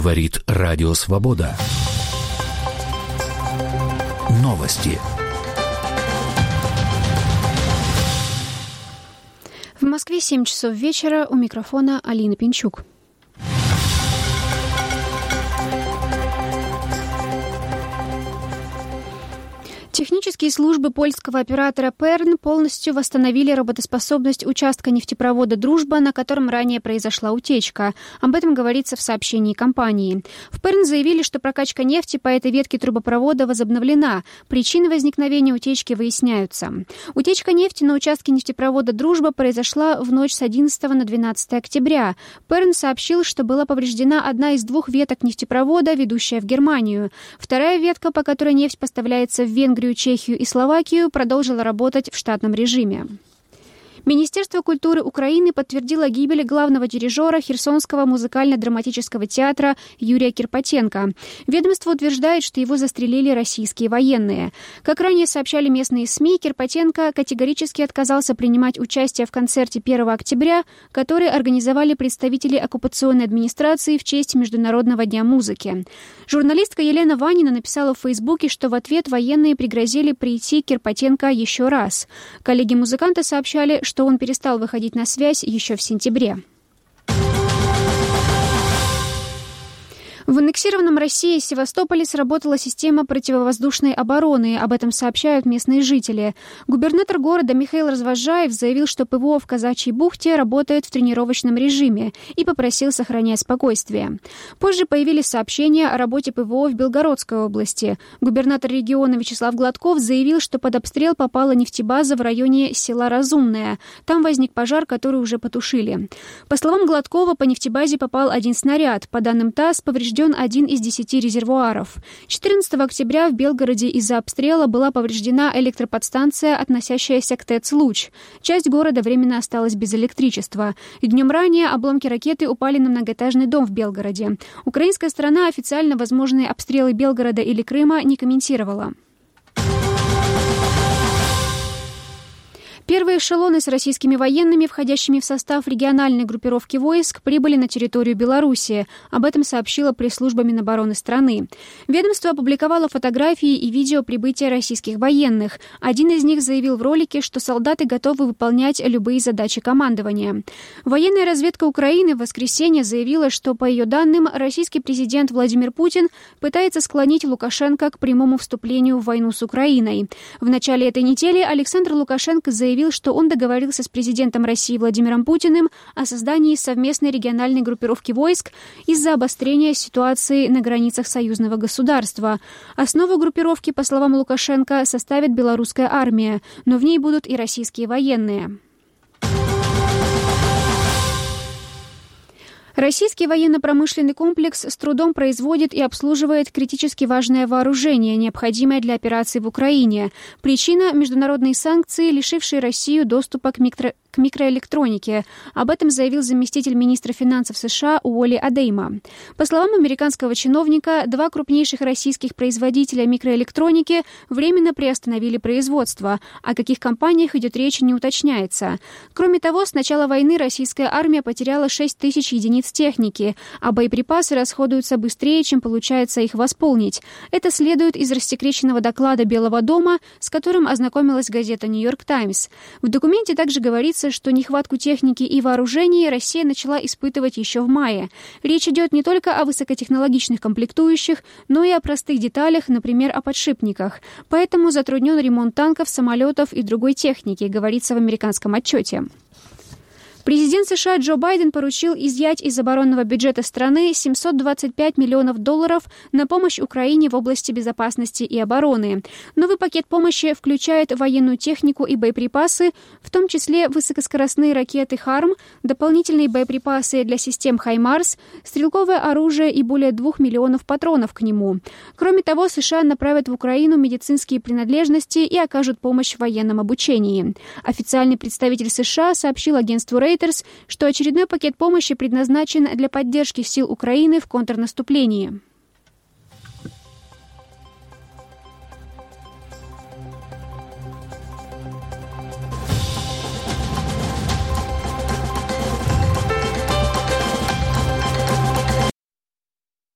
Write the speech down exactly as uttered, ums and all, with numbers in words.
Говорит Радио Свобода. Новости. В Москве семь часов вечера. У микрофона Алина Пинчук. Технические службы польского оператора Перн полностью восстановили работоспособность участка нефтепровода «Дружба», на котором ранее произошла утечка. Об этом говорится в сообщении компании. В Перн заявили, что прокачка нефти по этой ветке трубопровода возобновлена. Причины возникновения утечки выясняются. Утечка нефти на участке нефтепровода «Дружба» произошла в ночь с одиннадцатого на двенадцатое октября. Перн сообщил, что была повреждена одна из двух веток нефтепровода, ведущая в Германию. Вторая ветка, по которой нефть поставляется в Венгрию, Чехию и Словакию, продолжила работать в штатном режиме. Министерство культуры Украины подтвердило гибель главного дирижера Херсонского музыкально-драматического театра Юрия Кирпатенко. Ведомство утверждает, что его застрелили российские военные. Как ранее сообщали местные СМИ, Кирпатенко категорически отказался принимать участие в концерте первого октября, который организовали представители оккупационной администрации в честь Международного дня музыки. Журналистка Елена Ванина написала в Фейсбуке, что в ответ военные пригрозили прийти к Кирпатенко еще раз. Коллеги музыканта сообщали, что он перестал выходить на связь еще в сентябре. В аннексированном России Севастополе сработала система противовоздушной обороны. Об этом сообщают местные жители. Губернатор города Михаил Развозжаев заявил, что ПВО в Казачьей бухте работает в тренировочном режиме и попросил сохранять спокойствие. Позже появились сообщения о работе ПВО в Белгородской области. Губернатор региона Вячеслав Гладков заявил, что под обстрел попала нефтебаза в районе села Разумное. Там возник пожар, который уже потушили. По словам Гладкова, по нефтебазе попал один снаряд. По данным ТАСС, поврежден один из десяти резервуаров. четырнадцатого октября в Белгороде из-за обстрела была повреждена электроподстанция, относящаяся к ТЭЦ «Луч». Часть города временно осталась без электричества. Днем ранее обломки ракеты упали на многоэтажный дом в Белгороде. Украинская сторона официально возможные обстрелы Белгорода или Крыма не комментировала. Первые эшелоны с российскими военными, входящими в состав региональной группировки войск, прибыли на территорию Беларуси. Об этом сообщила пресс-служба Минобороны страны. Ведомство опубликовало фотографии и видео прибытия российских военных. Один из них заявил в ролике, что солдаты готовы выполнять любые задачи командования. Военная разведка Украины в воскресенье заявила, что, по ее данным, российский президент Владимир Путин пытается склонить Лукашенко к прямому вступлению в войну с Украиной. В начале этой недели Александр Лукашенко заявил, что он договорился с президентом России Владимиром Путиным о создании совместной региональной группировки войск из-за обострения ситуации на границах союзного государства. Основу группировки, по словам Лукашенко, составит белорусская армия, но в ней будут и российские военные. Российский военно-промышленный комплекс с трудом производит и обслуживает критически важное вооружение, необходимое для операций в Украине. Причина – международные санкции, лишившие Россию доступа к микро... к микроэлектронике. Об этом заявил заместитель министра финансов США Уолли Адейма. По словам американского чиновника, два крупнейших российских производителя микроэлектроники временно приостановили производство. О каких компаниях идет речь, не уточняется. Кроме того, с начала войны российская армия потеряла шесть тысяч единиц техники, а боеприпасы расходуются быстрее, чем получается их восполнить. Это следует из рассекреченного доклада Белого дома, с которым ознакомилась газета «Нью-Йорк Таймс». В документе также говорится, что нехватку техники и вооружений Россия начала испытывать еще в мае. Речь идет не только о высокотехнологичных комплектующих, но и о простых деталях, например, о подшипниках. Поэтому затруднен ремонт танков, самолетов и другой техники, говорится в американском отчете. Президент США Джо Байден поручил изъять из оборонного бюджета страны семьсот двадцать пять миллионов долларов на помощь Украине в области безопасности и обороны. Новый пакет помощи включает военную технику и боеприпасы, в том числе высокоскоростные ракеты «Харм», дополнительные боеприпасы для систем «Хаймарс», стрелковое оружие и более двух миллионов патронов к нему. Кроме того, США направят в Украину медицинские принадлежности и окажут помощь в военном обучении. Официальный представитель США сообщил агентству Reuters, что очередной пакет помощи предназначен для поддержки сил Украины в контрнаступлении.